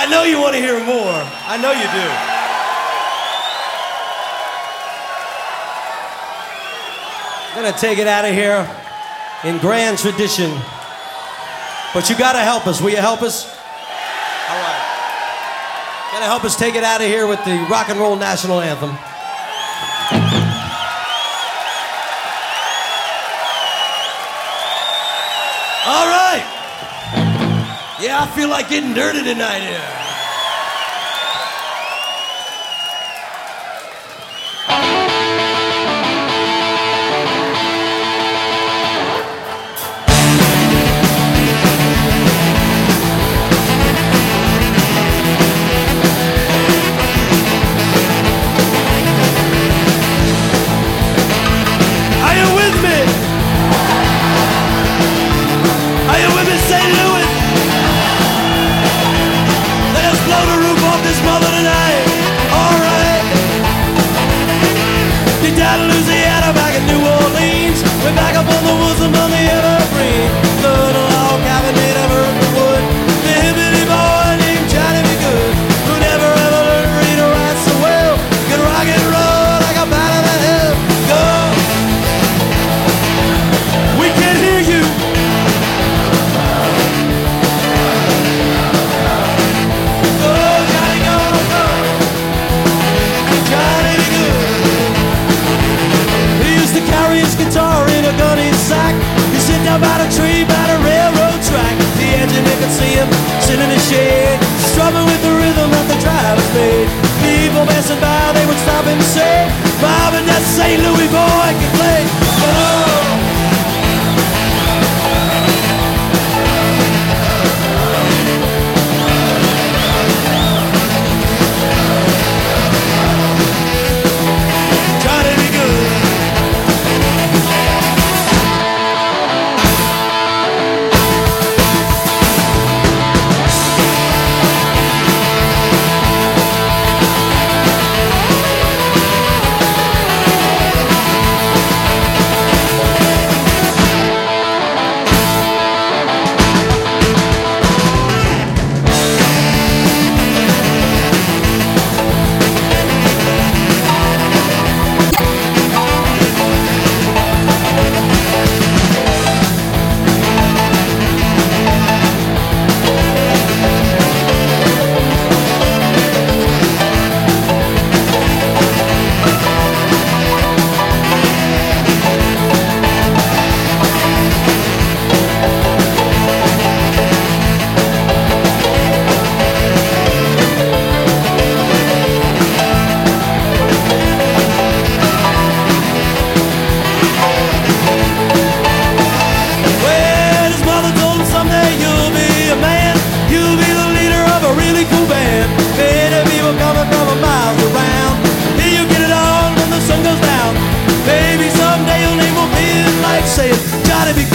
I know you want to hear more. I know you do. I'm gonna take it out of here in grand tradition. But you gotta help us. Will you help us? All right. Gotta help us take it out of here with the rock and roll national anthem. All right. Yeah, I feel like getting dirty tonight here. Louisiana, back in New Orleans, we're back up on the bosom of the evergreen. Learn a log cabin made of earth and wood. The hippity boy named Johnny B. Good, who never ever learned to read or write so well. Could rock and roll like a bat out of hell. Go! We can hear you. Go, Johnny, go, go. Johnny B. Good. To carry his guitar in a gunny sack. He sit down by the tree by the railroad track. The engineer could see him sitting in the shade, strumming with the rhythm that the drivers made. People passing by, they would stop and say, Bob and that St. Louis boy can play. Oh! Saying, gotta be